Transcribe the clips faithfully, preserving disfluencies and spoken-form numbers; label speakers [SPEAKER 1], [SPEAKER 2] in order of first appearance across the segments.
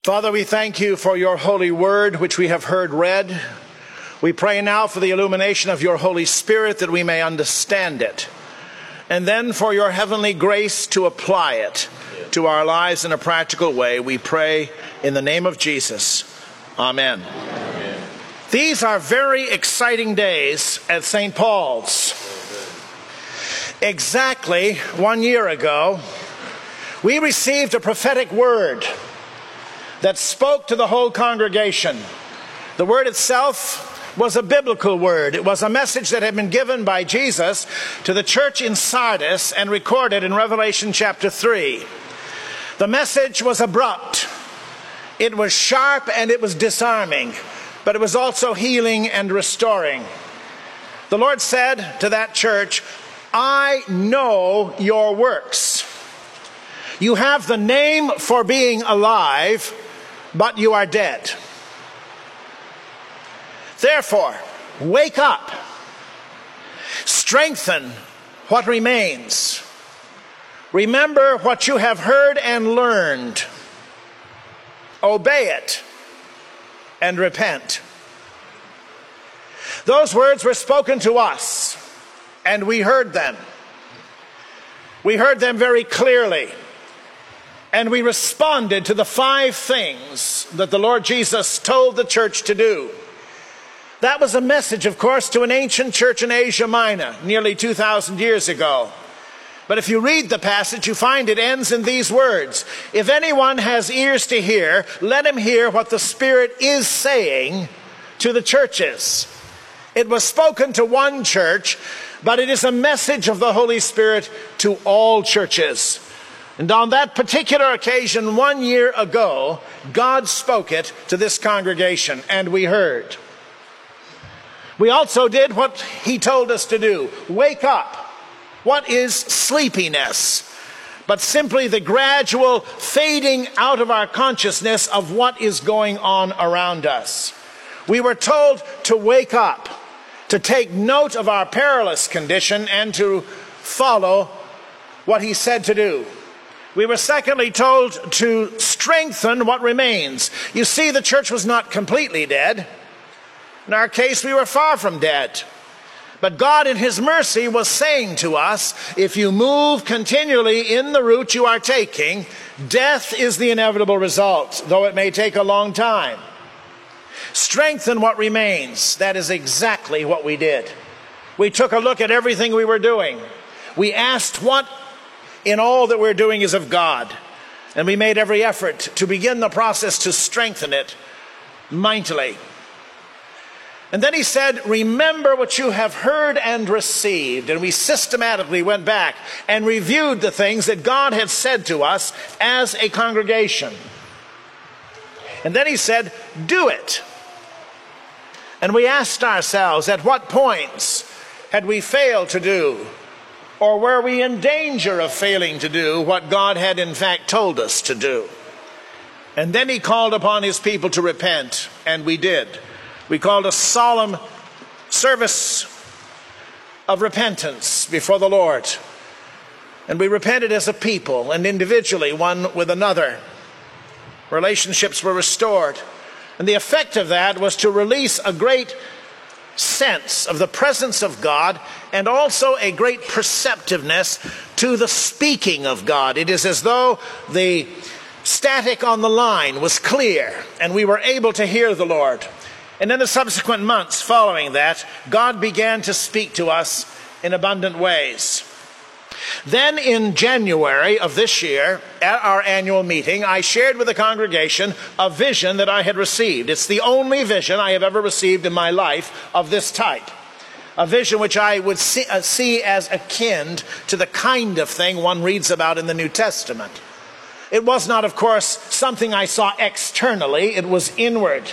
[SPEAKER 1] Father, we thank you for your holy word, which we have heard read. We pray now for the illumination of your Holy Spirit that we may understand it, and then for your heavenly grace to apply it to our lives in a practical way. We pray in the name of Jesus. Amen. Amen. These are very exciting days at Saint Paul's. Exactly one year ago, we received a prophetic word that spoke to the whole congregation. The word itself was a biblical word. It was a message that had been given by Jesus to the church in Sardis and recorded in Revelation chapter three. The message was abrupt. It was sharp and it was disarming, but it was also healing and restoring. The Lord said to that church, "I know your works. You have the name for being alive, but you are dead. Therefore, wake up, strengthen what remains. Remember what you have heard and learned. Obey it and repent." Those words were spoken to us, and we heard them. We heard them very clearly. And we responded to the five things that the Lord Jesus told the church to do. That was a message, of course, to an ancient church in Asia Minor, nearly two thousand years ago. But if you read the passage, you find it ends in these words: "If anyone has ears to hear, let him hear what the Spirit is saying to the churches." It was spoken to one church, but it is a message of the Holy Spirit to all churches. And on that particular occasion, one year ago, God spoke it to this congregation, and we heard. We also did what he told us to do: wake up. What is sleepiness? But simply the gradual fading out of our consciousness of what is going on around us. We were told to wake up, to take note of our perilous condition, and to follow what he said to do. We were secondly told to strengthen what remains. You see, the church was not completely dead. In our case, we were far from dead. But God in his mercy was saying to us, if you move continually in the route you are taking, death is the inevitable result, though it may take a long time. Strengthen what remains. That is exactly what we did. We took a look at everything we were doing. We asked what in all that we're doing is of God. And we made every effort to begin the process to strengthen it mightily. And then he said, remember what you have heard and received. And we systematically went back and reviewed the things that God had said to us as a congregation. And then he said, do it. And we asked ourselves, at what points had we failed to do, or were we in danger of failing to do what God had in fact told us to do? And then he called upon his people to repent, and we did. We called a solemn service of repentance before the Lord. And we repented as a people and individually, one with another. Relationships were restored. And the effect of that was to release a great sense of the presence of God, and also a great perceptiveness to the speaking of God. It is as though the static on the line was clear, and we were able to hear the Lord. And in the subsequent months following that, God began to speak to us in abundant ways. Then in January of this year, at our annual meeting, I shared with the congregation a vision that I had received. It's the only vision I have ever received in my life of this type. A vision which I would see, uh, see as akin to the kind of thing one reads about in the New Testament. It was not, of course, something I saw externally. It was inward.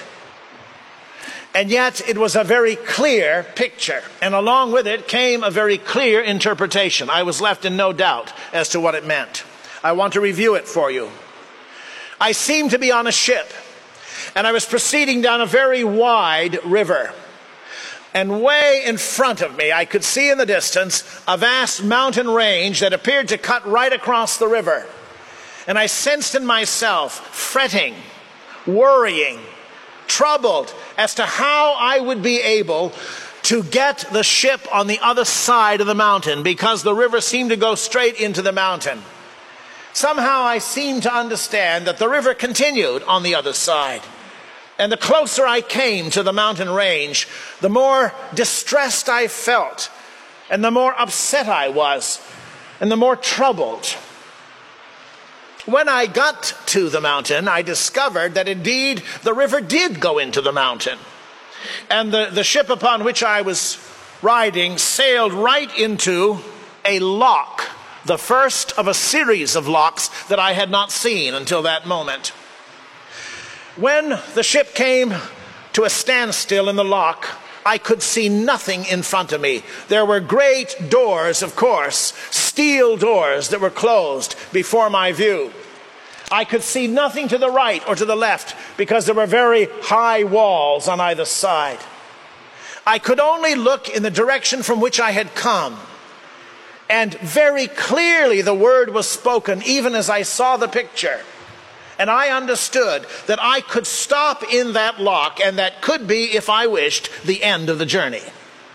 [SPEAKER 1] And yet it was a very clear picture, and along with it came a very clear interpretation. I was left in no doubt as to what it meant. I want to review it for you. I seemed to be on a ship, and I was proceeding down a very wide river. And way in front of me, I could see in the distance a vast mountain range that appeared to cut right across the river. And I sensed in myself fretting, worrying, troubled as to how I would be able to get the ship on the other side of the mountain, because the river seemed to go straight into the mountain. Somehow I seemed to understand that the river continued on the other side. And the closer I came to the mountain range, the more distressed I felt, and the more upset I was, and the more troubled. When I got to the mountain, I discovered that indeed the river did go into the mountain. And the, the ship upon which I was riding sailed right into a lock, the first of a series of locks that I had not seen until that moment. When the ship came to a standstill in the lock, I could see nothing in front of me. There were great doors, of course, steel doors that were closed before my view. I could see nothing to the right or to the left because there were very high walls on either side. I could only look in the direction from which I had come. And very clearly the word was spoken even as I saw the picture. And I understood that I could stop in that lock, and that could be, if I wished, the end of the journey.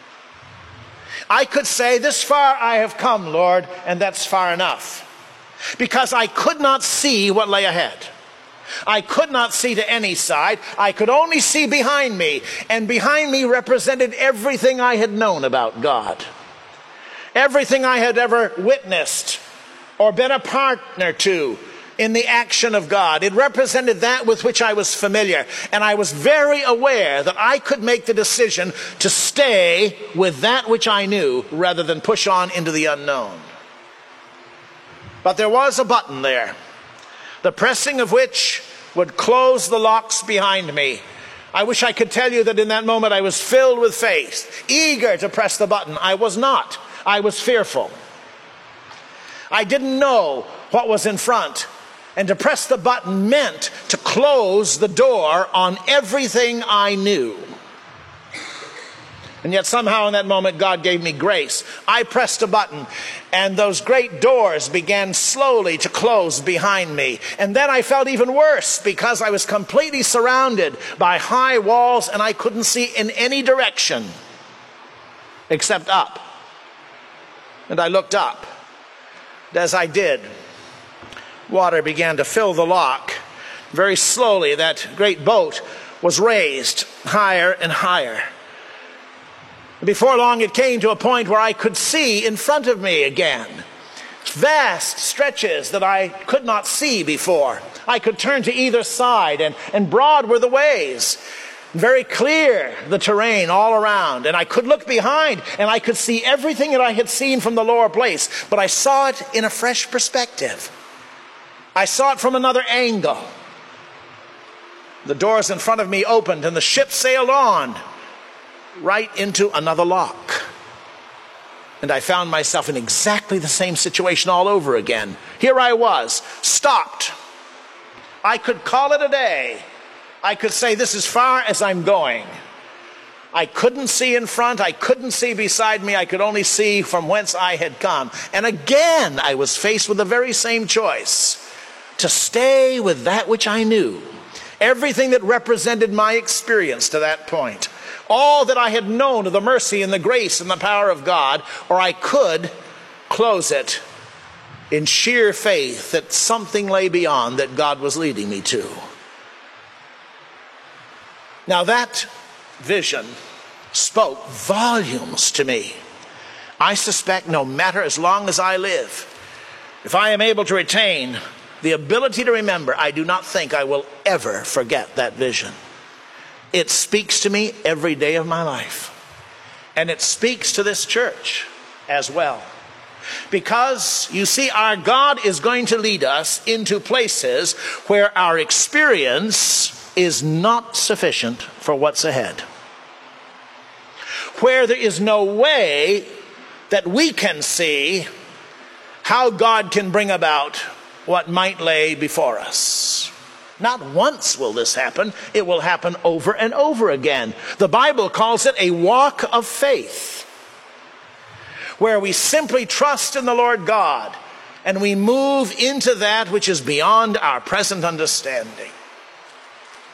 [SPEAKER 1] I could say, this far I have come, Lord, and that's far enough. Because I could not see what lay ahead. I could not see to any side. I could only see behind me. And behind me represented everything I had known about God. Everything I had ever witnessed or been a partner to in the action of God. It represented that with which I was familiar. And I was very aware that I could make the decision to stay with that which I knew rather than push on into the unknown. But there was a button there, the pressing of which would close the locks behind me. I wish I could tell you that in that moment I was filled with faith, eager to press the button. I was not. I was fearful. I didn't know what was in front. And to press the button meant to close the door on everything I knew. And yet somehow in that moment God gave me grace. I pressed a button and those great doors began slowly to close behind me. And then I felt even worse because I was completely surrounded by high walls and I couldn't see in any direction except up. And I looked up. And as I did, water began to fill the lock. Very slowly, that great boat was raised higher and higher. Before long, it came to a point where I could see in front of me again. Vast stretches that I could not see before. I could turn to either side, and, and broad were the ways. Very clear the terrain all around. And I could look behind, and I could see everything that I had seen from the lower place. But I saw it in a fresh perspective. I saw it from another angle. The doors in front of me opened and the ship sailed on right into another lock. And I found myself in exactly the same situation all over again. Here I was, stopped. I could call it a day. I could say, this is far as I'm going. I couldn't see in front. I couldn't see beside me. I could only see from whence I had come. And again, I was faced with the very same choice. To stay with that which I knew. Everything that represented my experience to that point. All that I had known of the mercy and the grace and the power of God. Or I could close it in sheer faith that something lay beyond that God was leading me to. Now that vision spoke volumes to me. I suspect no matter as long as I live, if I am able to retain the ability to remember, I do not think I will ever forget that vision. It speaks to me every day of my life. And it speaks to this church as well. Because, you see, our God is going to lead us into places where our experience is not sufficient for what's ahead. Where there is no way that we can see how God can bring about what might lay before us. Not once will this happen. It will happen over and over again. The Bible calls it a walk of faith, where we simply trust in the Lord God and we move into that which is beyond our present understanding.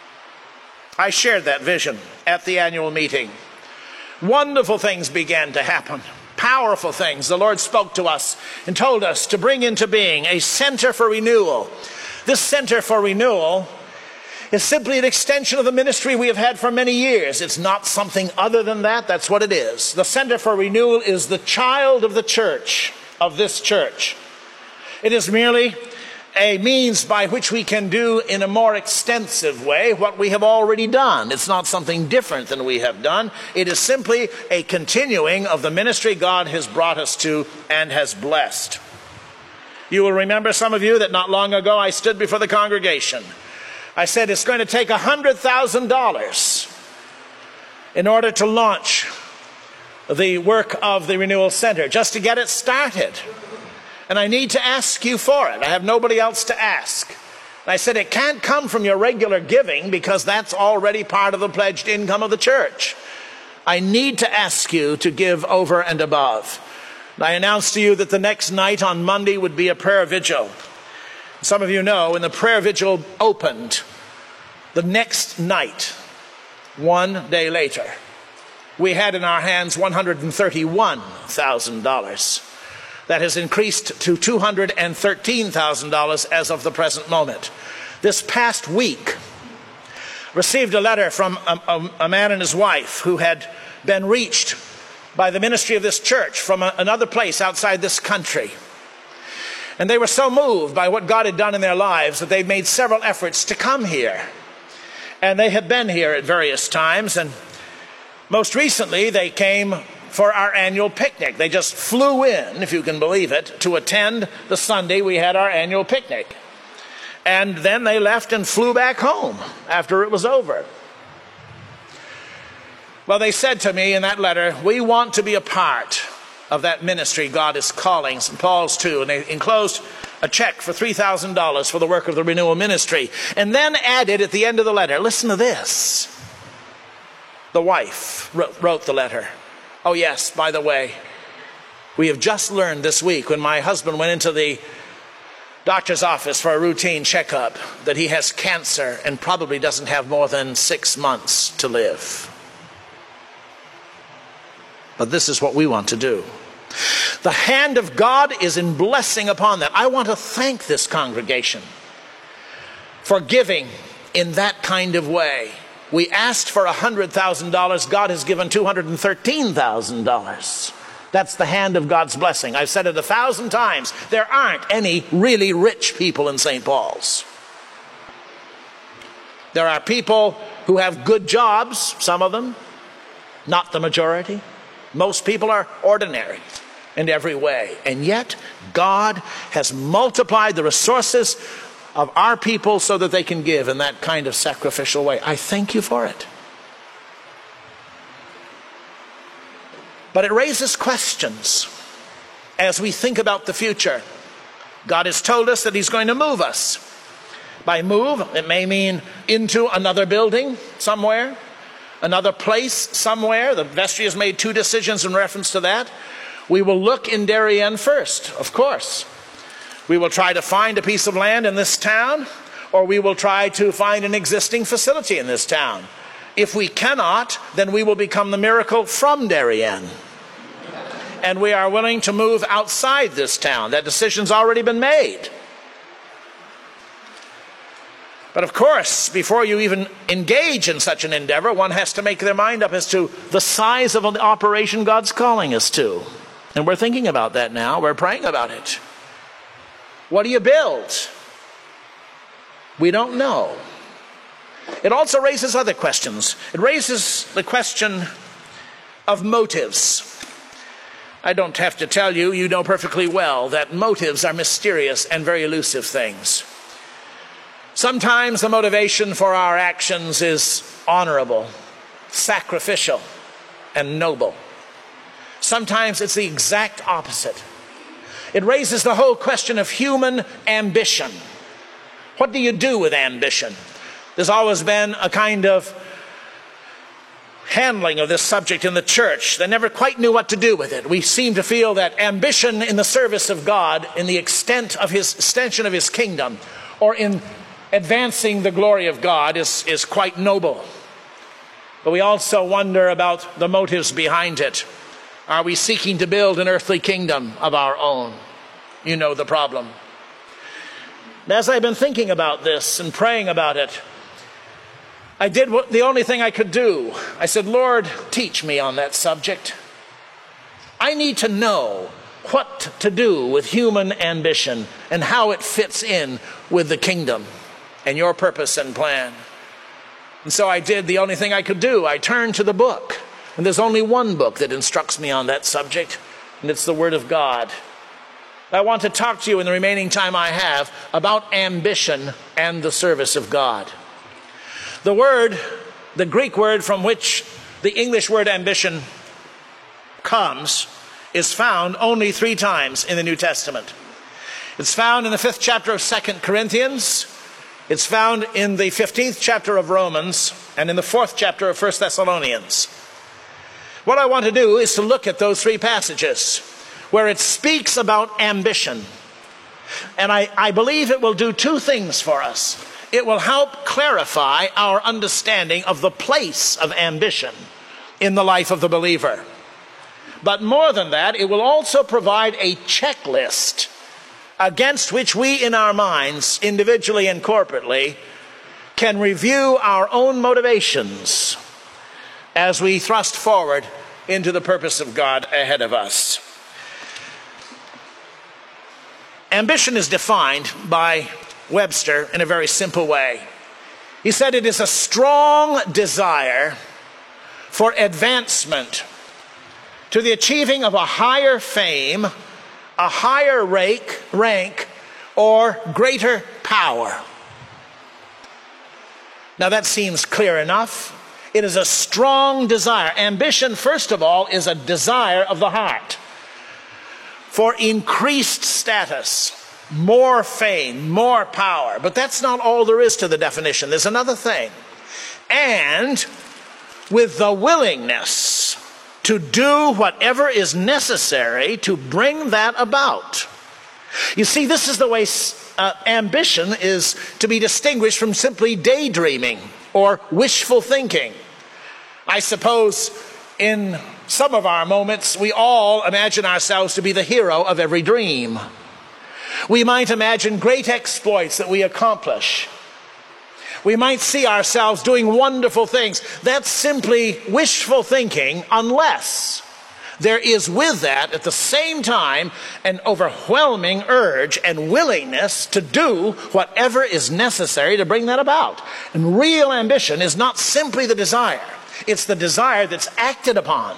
[SPEAKER 1] I shared that vision at the annual meeting. Wonderful things began to happen. Powerful things. The Lord spoke to us and told us to bring into being a center for renewal. This center for renewal is simply an extension of the ministry we have had for many years. It's not something other than that. That's what it is. The Center for Renewal is the child of the church, of this church. It is merely a means by which we can do in a more extensive way what we have already done. It's not something different than we have done. It is simply a continuing of the ministry God has brought us to and has blessed. You will remember, some of you, that not long ago I stood before the congregation. I said it's going to take one hundred thousand dollars in order to launch the work of the Renewal Center, just to get it started. And I need to ask you for it. I have nobody else to ask. And I said it can't come from your regular giving, because that's already part of the pledged income of the church. I need to ask you to give over and above. And I announced to you that the next night on Monday would be a prayer vigil. Some of you know, when the prayer vigil opened, the next night, one day later, we had in our hands one hundred thirty-one thousand dollars. That has increased to two hundred thirteen thousand dollars as of the present moment. This past week, received a letter from a, a, a man and his wife who had been reached by the ministry of this church from a, another place outside this country. And they were so moved by what God had done in their lives that they made several efforts to come here. And they have been here at various times. And most recently, they came for our annual picnic. They just flew in, if you can believe it, to attend the Sunday we had our annual picnic. And then they left and flew back home after it was over. Well, they said to me in that letter, we want to be a part of that ministry God is calling Saint Paul's to. And they enclosed a check for three thousand dollars for the work of the renewal ministry. And then added at the end of the letter, listen to this. The wife wrote, wrote the letter. Oh yes, by the way, we have just learned this week when my husband went into the doctor's office for a routine checkup that he has cancer and probably doesn't have more than six months to live. But this is what we want to do. The hand of God is in blessing upon that. I want to thank this congregation for giving in that kind of way. We asked for one hundred thousand dollars. God has given two hundred thirteen thousand dollars. That's the hand of God's blessing. I've said it a thousand times. There aren't any really rich people in Saint Paul's. There are people who have good jobs, some of them, not the majority. Most people are ordinary in every way. And yet, God has multiplied the resources of our people so that they can give in that kind of sacrificial way. I thank you for it. But it raises questions as we think about the future. God has told us that he's going to move us. By move, it may mean into another building somewhere, another place somewhere. The vestry has made two decisions in reference to that. We will look in Darien first, of course. We will try to find a piece of land in this town, or we will try to find an existing facility in this town. If we cannot, then we will become the miracle from Darien. And we are willing to move outside this town. That decision's already been made. But of course, before you even engage in such an endeavor, one has to make their mind up as to the size of an operation God's calling us to. And we're thinking about that now. We're praying about it. What do you build? We don't know. It also raises other questions. It raises the question of motives. I don't have to tell you, you know perfectly well that motives are mysterious and very elusive things. Sometimes the motivation for our actions is honorable, sacrificial, and noble. Sometimes it's the exact opposite. It raises the whole question of human ambition. What do you do with ambition? There's always been a kind of handling of this subject in the church. They never quite knew what to do with it. We seem to feel that ambition in the service of God, in the extent of his extension of his kingdom, or in advancing the glory of God is, is quite noble. but we also wonder about the motives behind it. Are we seeking to build an earthly kingdom of our own? You know the problem. As I've been thinking about this and praying about it, I did what, the only thing I could do. I said, Lord, teach me on that subject. I need to know what to do with human ambition and how it fits in with the kingdom and your purpose and plan. And so I did the only thing I could do. I turned to the book. And there's only one book that instructs me on that subject, and it's the Word of God. I want to talk to you in the remaining time I have about ambition and the service of God. The word, the Greek word from which the English word ambition comes, is found only three times in the New Testament. It's found in the fifth chapter of Second Corinthians. It's found in the fifteenth chapter of Romans and in the fourth chapter of First Thessalonians. What I want to do is to look at those three passages where it speaks about ambition. And I, I believe it will do two things for us. It will help clarify our understanding of the place of ambition in the life of the believer. But more than that, it will also provide a checklist against which we in our minds, individually and corporately, can review our own motivations as we thrust forward into the purpose of God ahead of us. Ambition is defined by Webster in a very simple way. He said it is a strong desire for advancement to the achieving of a higher fame, a higher rank, rank, or greater power. Now that seems clear enough. It is a strong desire. Ambition, first of all, is a desire of the heart for increased status, more fame, more power. But that's not all there is to the definition. There's another thing. And with the willingness to do whatever is necessary to bring that about. You see, this is the way uh, ambition is to be distinguished from simply daydreaming or wishful thinking. I suppose in some of our moments, we all imagine ourselves to be the hero of every dream. We might imagine great exploits that we accomplish. We might see ourselves doing wonderful things. That's simply wishful thinking, unless there is with that, at the same time, an overwhelming urge and willingness to do whatever is necessary to bring that about. And real ambition is not simply the desire. It's the desire that's acted upon.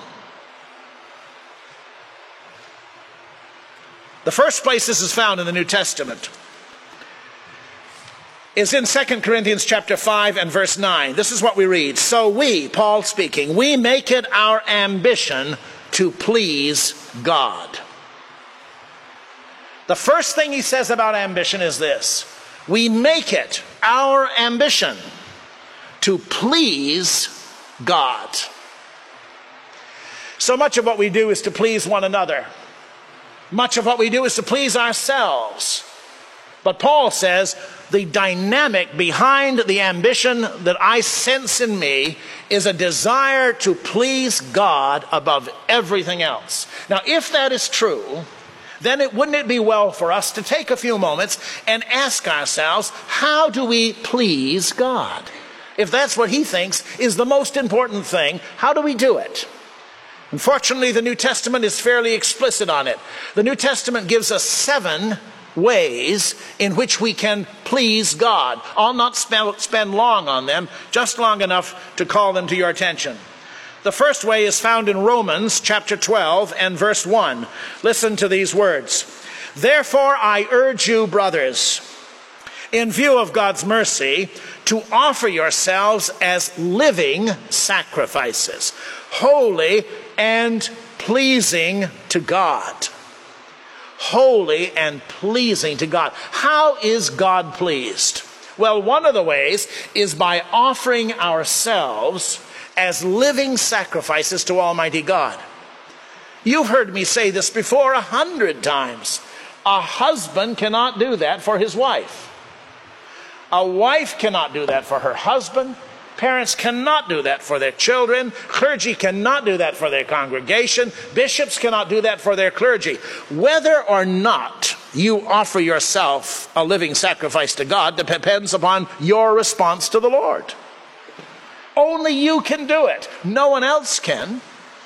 [SPEAKER 1] The first place this is found in the New Testament is in Second Corinthians chapter five and verse nine. This is what we read. So we, Paul speaking, we make it our ambition to please God. The first thing he says about ambition is this: we make it our ambition to please God. So much of what we do is to please one another. Much of what we do is to please ourselves. But Paul says the dynamic behind the ambition that I sense in me is a desire to please God above everything else. Now, if that is true, then it, wouldn't it be well for us to take a few moments and ask ourselves, how do we please God? If that's what he thinks is the most important thing, how do we do it? Unfortunately, the New Testament is fairly explicit on it. The New Testament gives us seven ways in which we can please God. I'll not spend, spend long on them, just long enough to call them to your attention. The first way is found in Romans chapter twelve and verse one. Listen to these words. Therefore I urge you, brothers, in view of God's mercy, to offer yourselves as living sacrifices, holy and pleasing to God. Holy and pleasing to God. How is God pleased? Well, one of the ways is by offering ourselves as living sacrifices to Almighty God. You've heard me say this before a hundred times. A husband cannot do that for his wife. A wife cannot do that for her husband. Parents cannot do that for their children. Clergy cannot do that for their congregation. Bishops cannot do that for their clergy. Whether or not you offer yourself a living sacrifice to God depends upon your response to the Lord. Only you can do it. No one else can.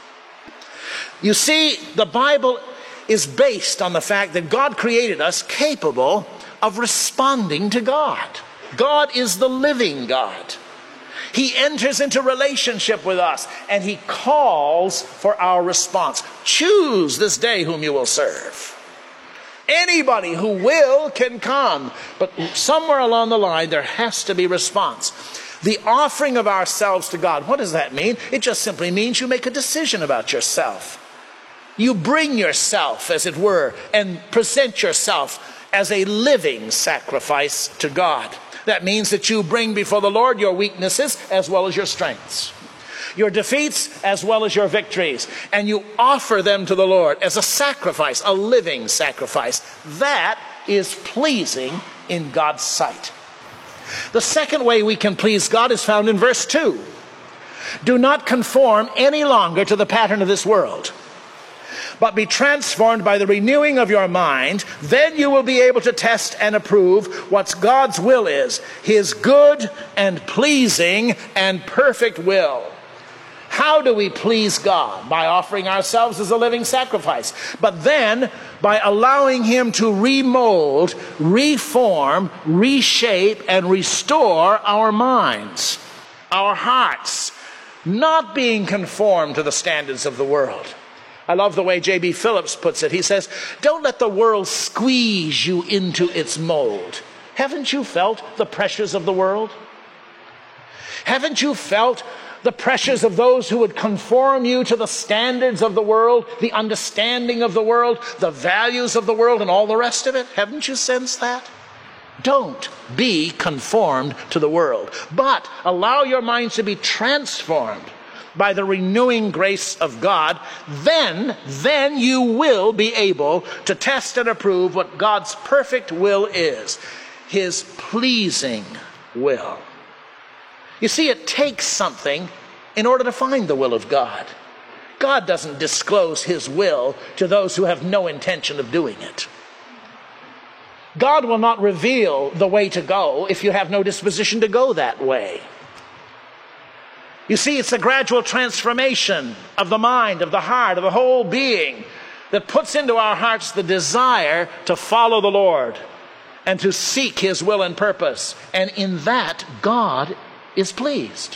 [SPEAKER 1] You see, the Bible is based on the fact that God created us capable of responding to God. God is the living God. He enters into relationship with us, and he calls for our response. Choose this day whom you will serve. Anybody who will can come, but somewhere along the line there has to be response. The offering of ourselves to God, what does that mean? It just simply means you make a decision about yourself. You bring yourself, as it were, and present yourself as a living sacrifice to God. That means that you bring before the Lord your weaknesses as well as your strengths, your defeats as well as your victories, and you offer them to the Lord as a sacrifice, a living sacrifice. That is pleasing in God's sight. The second way we can please God is found in verse two. Do not conform any longer to the pattern of this world, but be transformed by the renewing of your mind. Then you will be able to test and approve what God's will is, his good and pleasing and perfect will. How do we please God? By offering ourselves as a living sacrifice, but then by allowing him to remold, reform, reshape, and restore our minds, our hearts, not being conformed to the standards of the world. I love the way J B Phillips puts it. He says, don't let the world squeeze you into its mold. Haven't you felt the pressures of the world? Haven't you felt the pressures of those who would conform you to the standards of the world, the understanding of the world, the values of the world, and all the rest of it? Haven't you sensed that? Don't be conformed to the world, but allow your minds to be transformed by the renewing grace of God. Then, then you will be able to test and approve what God's perfect will is, his pleasing will. You see, it takes something in order to find the will of God. God doesn't disclose his will to those who have no intention of doing it. God will not reveal the way to go if you have no disposition to go that way. You see, it's a gradual transformation of the mind, of the heart, of the whole being that puts into our hearts the desire to follow the Lord and to seek his will and purpose. And in that, God is pleased.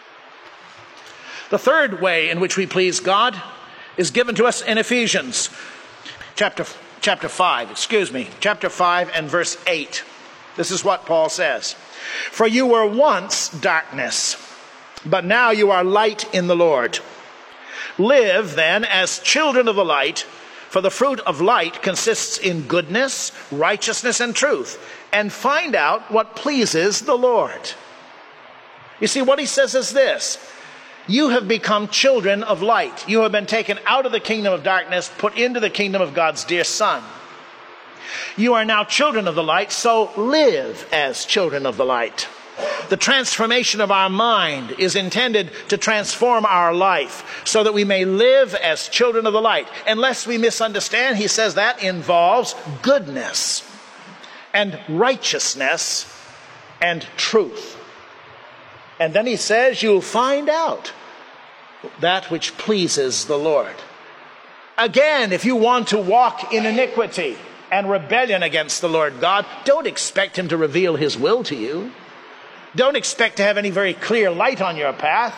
[SPEAKER 1] The third way in which we please God is given to us in Ephesians chapter, chapter five, excuse me, chapter five and verse eight. This is what Paul says. For you were once darkness, but now you are light in the Lord. Live then as children of the light, for the fruit of light consists in goodness, righteousness, and truth. And find out what pleases the Lord. You see, what he says is this. You have become children of light. You have been taken out of the kingdom of darkness, put into the kingdom of God's dear Son. You are now children of the light, so live as children of the light. The transformation of our mind is intended to transform our life so that we may live as children of the light. Unless we misunderstand, he says that involves goodness and righteousness and truth. And then he says you'll find out that which pleases the Lord. Again, if you want to walk in iniquity and rebellion against the Lord God, don't expect him to reveal his will to you. Don't expect to have any very clear light on your path.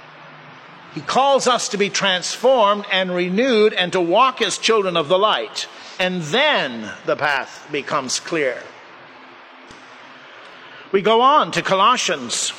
[SPEAKER 1] He calls us to be transformed and renewed and to walk as children of the light. And then the path becomes clear. We go on to Colossians.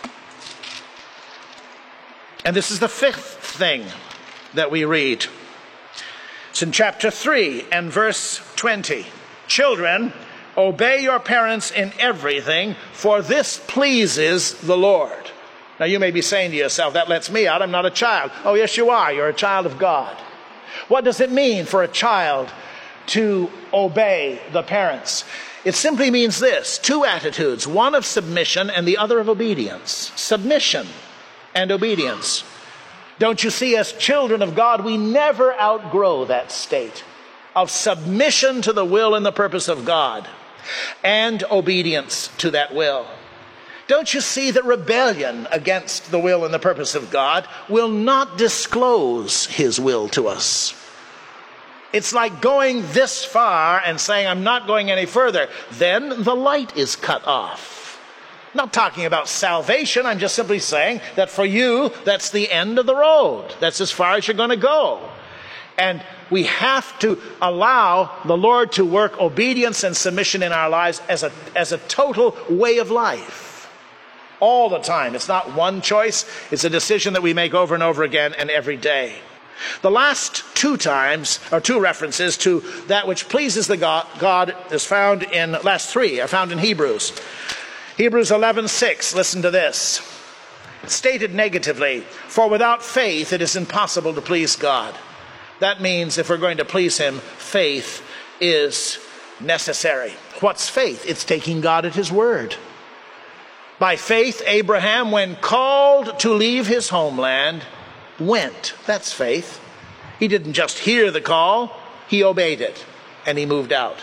[SPEAKER 1] And this is the fifth thing that we read. It's in chapter three and verse twenty. Children, obey your parents in everything, for this pleases the Lord. Now you may be saying to yourself, that lets me out, I'm not a child. Oh yes you are, you're a child of God. What does it mean for a child to obey the parents? It simply means this: two attitudes, one of submission and the other of obedience. Submission and obedience. Don't you see, as children of God, we never outgrow that state of submission to the will and the purpose of God and obedience to that will. Don't you see that rebellion against the will and the purpose of God will not disclose his will to us? It's like going this far and saying, I'm not going any further. Then the light is cut off. I'm not talking about salvation. I'm just simply saying that for you, that's the end of the road. That's as far as you're going to go. And we have to allow the Lord to work obedience and submission in our lives as a, as a total way of life. All the time. It's not one choice. It's a decision that we make over and over again and every day. The last two times, or two references to that which pleases the God, God is found in, last three are found in Hebrews. Hebrews eleven six, listen to this. It's stated negatively, for without faith it is impossible to please God. That means if we're going to please him, faith is necessary. What's faith? It's taking God at his word. By faith, Abraham, when called to leave his homeland, went. That's faith. He didn't just hear the call, he obeyed it, and he moved out.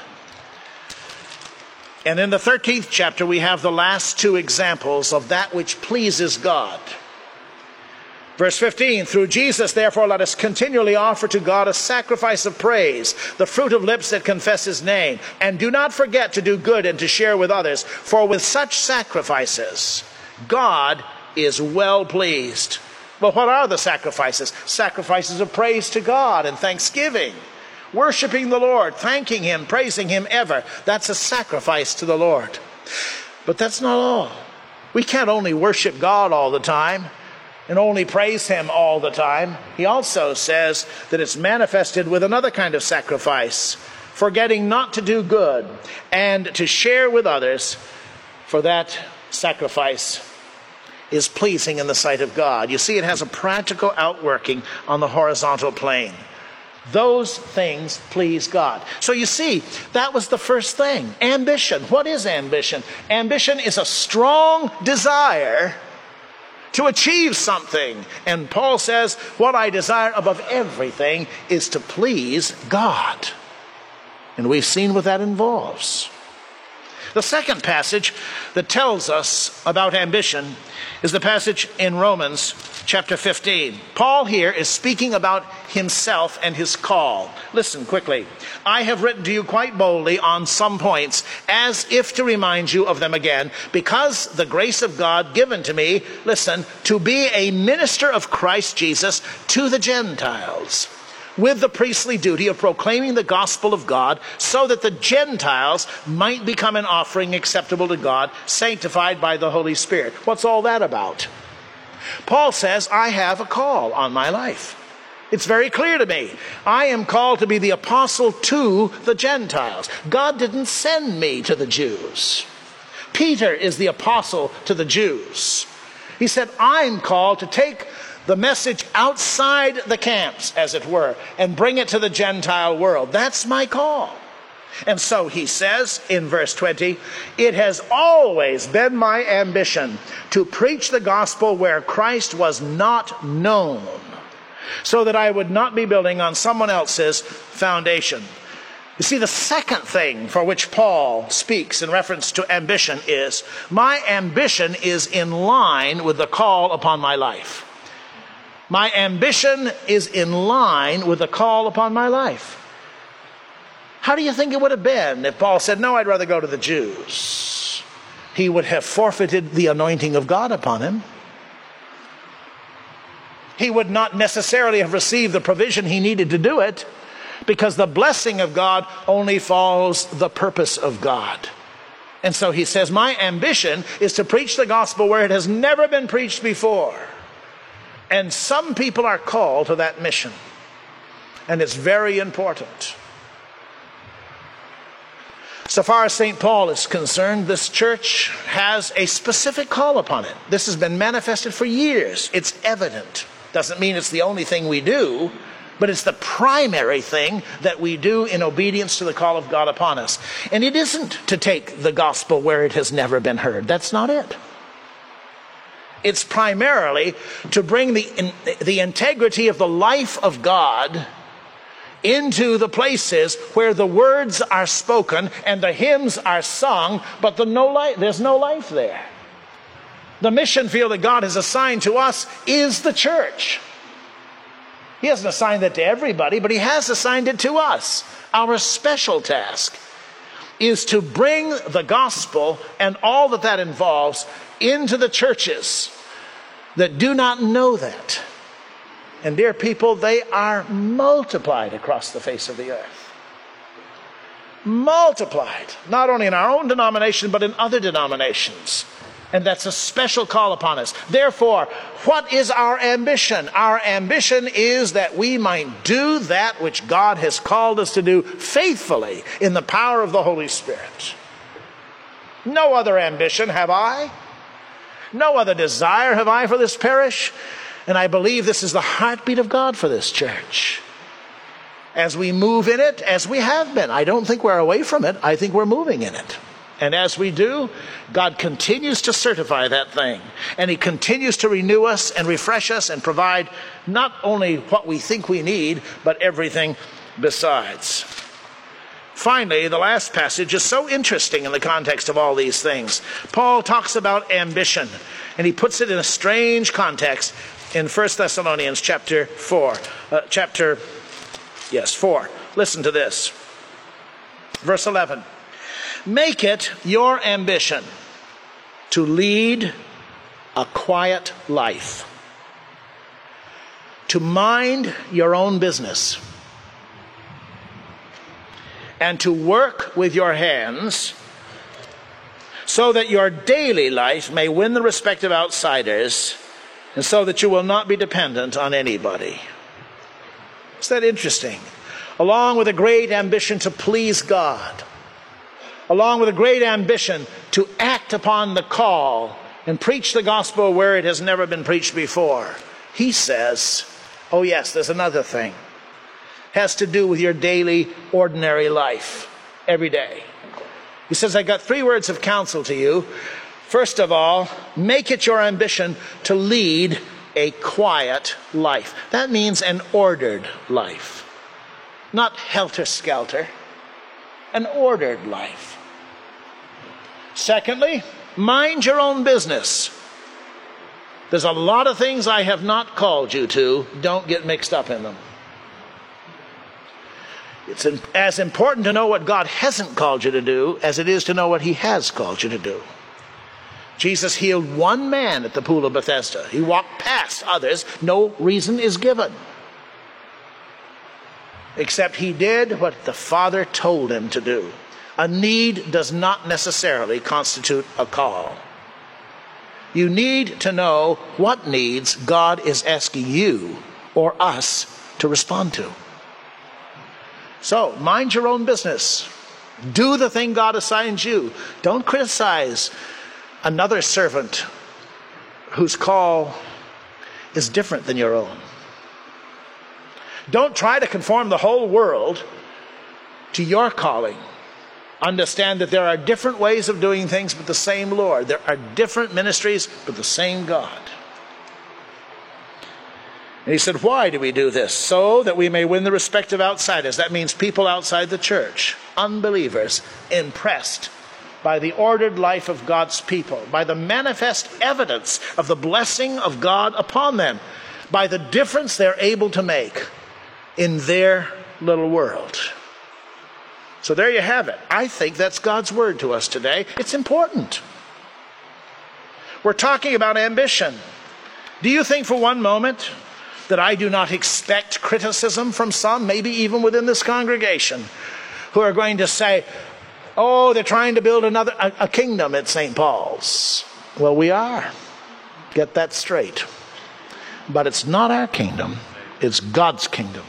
[SPEAKER 1] And in the thirteenth chapter, we have the last two examples of that which pleases God. Verse fifteen, through Jesus, therefore, let us continually offer to God a sacrifice of praise, the fruit of lips that confess his name. And do not forget to do good and to share with others, for with such sacrifices, God is well pleased. Well, what are the sacrifices? Sacrifices of praise to God and thanksgiving. Worshiping the Lord, thanking him, praising him ever. That's a sacrifice to the Lord. But that's not all. We can't only worship God all the time and only praise him all the time. He also says that it's manifested with another kind of sacrifice, forgetting not to do good and to share with others, for that sacrifice is pleasing in the sight of God. You see, it has a practical outworking on the horizontal plane. Those things please God. So you see, that was the first thing. Ambition. What is ambition? Ambition is a strong desire to achieve something. And Paul says, what I desire above everything is to please God. And we've seen what that involves. The second passage that tells us about ambition is the passage in Romans chapter fifteen. Paul here is speaking about himself and his call. Listen quickly. I have written to you quite boldly on some points, as if to remind you of them again, because the grace of God given to me, listen, to be a minister of Christ Jesus to the Gentiles, with the priestly duty of proclaiming the gospel of God, so that the Gentiles might become an offering acceptable to God, sanctified by the Holy Spirit. What's all that about? Paul says, I have a call on my life. It's very clear to me. I am called to be the apostle to the Gentiles. God didn't send me to the Jews. Peter is the apostle to the Jews. He said, I'm called to take the message outside the camps, as it were, and bring it to the Gentile world. That's my call. And so he says in verse twenty, it has always been my ambition to preach the gospel where Christ was not known, so that I would not be building on someone else's foundation. You see, the second thing for which Paul speaks in reference to ambition is, my ambition is in line with the call upon my life. My ambition is in line with the call upon my life. How do you think it would have been if Paul said, no, I'd rather go to the Jews? He would have forfeited the anointing of God upon him. He would not necessarily have received the provision he needed to do it, because the blessing of God only follows the purpose of God. And so he says, my ambition is to preach the gospel where it has never been preached before. And some people are called to that mission. And it's very important. So far as Saint Paul is concerned, this church has a specific call upon it. This has been manifested for years. It's evident. Doesn't mean it's the only thing we do, but it's the primary thing that we do in obedience to the call of God upon us. And it isn't to take the gospel where it has never been heard. That's not it. It's primarily to bring the, in, the integrity of the life of God into the places where the words are spoken and the hymns are sung, but the no life, there's no life there. The mission field that God has assigned to us is the church. He hasn't assigned that to everybody, but he has assigned it to us. Our special task is to bring the gospel and all that that involves into the churches that do not know that. And dear people, they are multiplied across the face of the earth. Multiplied, not only in our own denomination, but in other denominations. And that's a special call upon us. Therefore, what is our ambition? Our ambition is that we might do that which God has called us to do faithfully in the power of the Holy Spirit. No other ambition have I. No other desire have I for this parish. And I believe this is the heartbeat of God for this church. As we move in it, as we have been. I don't think we're away from it. I think we're moving in it. And as we do, God continues to certify that thing. And he continues to renew us and refresh us and provide not only what we think we need, but everything besides. Finally, the last passage is so interesting in the context of all these things. Paul talks about ambition, and he puts it in a strange context in First Thessalonians chapter four. Uh, chapter, yes, four. Listen to this. Verse eleven. Make it your ambition to lead a quiet life, to mind your own business, and to work with your hands so that your daily life may win the respect of outsiders and so that you will not be dependent on anybody. Isn't that interesting? Along with a great ambition to please God, along with a great ambition to act upon the call and preach the gospel where it has never been preached before, he says, oh yes, there's another thing. Has to do with your daily, ordinary life, every day. He says, I got three words of counsel to you. First of all, make it your ambition to lead a quiet life. That means an ordered life. Not helter-skelter. An ordered life. Secondly, mind your own business. There's a lot of things I have not called you to. Don't get mixed up in them. It's as important to know what God hasn't called you to do as it is to know what he has called you to do. Jesus healed one man at the pool of Bethesda. He walked past others. No reason is given, except he did what the Father told him to do. A need does not necessarily constitute a call. You need to know what needs God is asking you or us to respond to. So, mind your own business. Do the thing God assigns you. Don't criticize another servant whose call is different than your own. Don't try to conform the whole world to your calling. Understand that there are different ways of doing things, but the same Lord. There are different ministries, but the same God. And he said, why do we do this? So that we may win the respect of outsiders. That means people outside the church, unbelievers, impressed by the ordered life of God's people, by the manifest evidence of the blessing of God upon them, by the difference they're able to make in their little world. So there you have it. I think that's God's word to us today. It's important. We're talking about ambition. Do you think for one moment that I do not expect criticism from some, maybe even within this congregation, who are going to say, oh, they're trying to build another a, a kingdom at Saint Paul's. Well, we are. Get that straight. But it's not our kingdom. It's God's kingdom.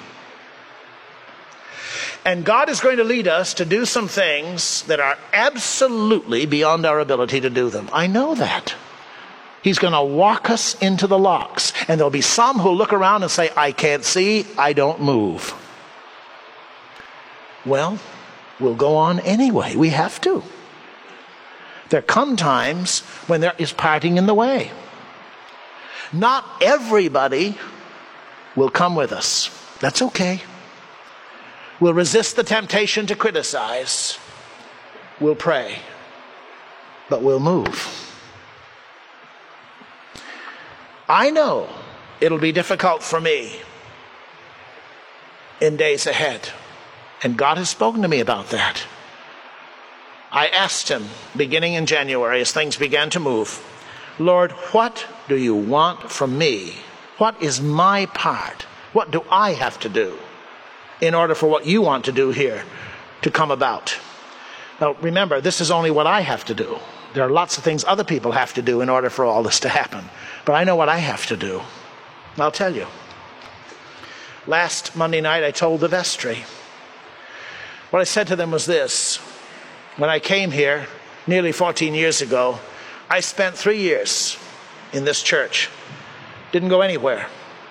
[SPEAKER 1] And God is going to lead us to do some things that are absolutely beyond our ability to do them. I know that. He's going to walk us into the locks. And there'll be some who'll look around and say, I can't see, I don't move. Well, we'll go on anyway. We have to. There come times when there is parting in the way. Not everybody will come with us. That's okay. We'll resist the temptation to criticize. We'll pray. But we'll move. I know it'll be difficult for me in days ahead. And God has spoken to me about that. I asked him, beginning in January, as things began to move, Lord, what do you want from me? What is my part? What do I have to do in order for what you want to do here to come about? Now, remember, this is only what I have to do. There are lots of things other people have to do in order for all this to happen. But I know what I have to do. I'll tell you. Last Monday night, I told the vestry. What I said to them was this. When I came here nearly fourteen years ago, I spent three years in this church. Didn't go anywhere.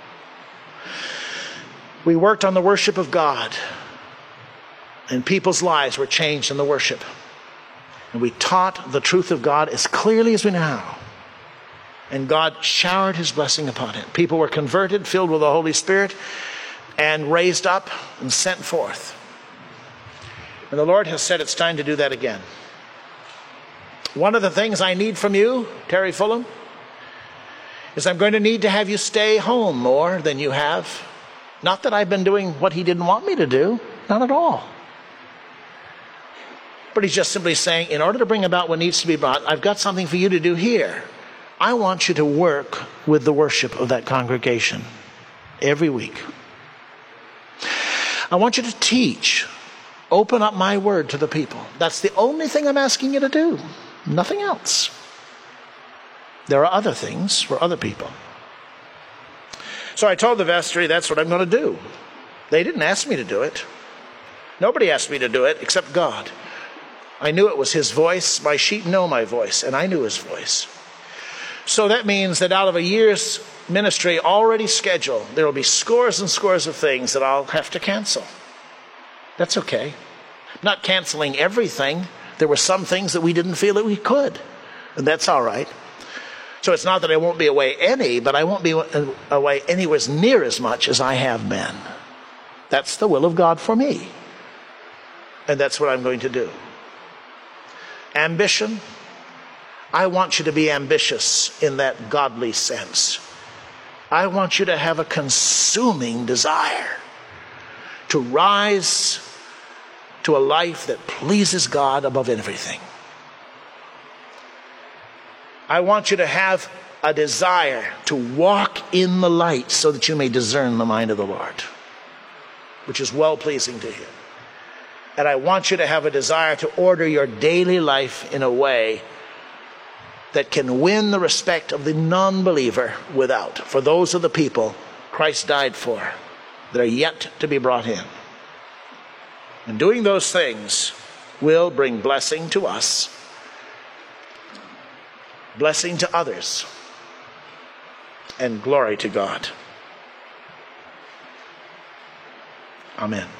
[SPEAKER 1] We worked on the worship of God. And people's lives were changed in the worship. And we taught the truth of God as clearly as we know how. And God showered his blessing upon it. People were converted, filled with the Holy Spirit, and raised up and sent forth. And the Lord has said it's time to do that again. One of the things I need from you, Terry Fulham, is I'm going to need to have you stay home more than you have. Not that I've been doing what he didn't want me to do. Not at all. But he's just simply saying, in order to bring about what needs to be brought, I've got something for you to do here. I want you to work with the worship of that congregation every week. I want you to teach. Open up my word to the people. That's the only thing I'm asking you to do. Nothing else. There are other things for other people. So I told the vestry that's what I'm going to do. They didn't ask me to do it. Nobody asked me to do it except God. I knew it was his voice. My sheep know my voice, and I knew his voice. So that means that out of a year's ministry already scheduled, there will be scores and scores of things that I'll have to cancel. That's okay. I'm not canceling everything. There were some things that we didn't feel that we could, and that's all right. So it's not that I won't be away any, but I won't be away anywhere near as much as I have been. That's the will of God for me, and that's what I'm going to do. Ambition. I want you to be ambitious in that godly sense. I want you to have a consuming desire to rise to a life that pleases God above everything. I want you to have a desire to walk in the light so that you may discern the mind of the Lord, which is well-pleasing to him. And I want you to have a desire to order your daily life in a way that can win the respect of the non-believer without. For those are the people Christ died for that are yet to be brought in. And doing those things will bring blessing to us, blessing to others, and glory to God. Amen.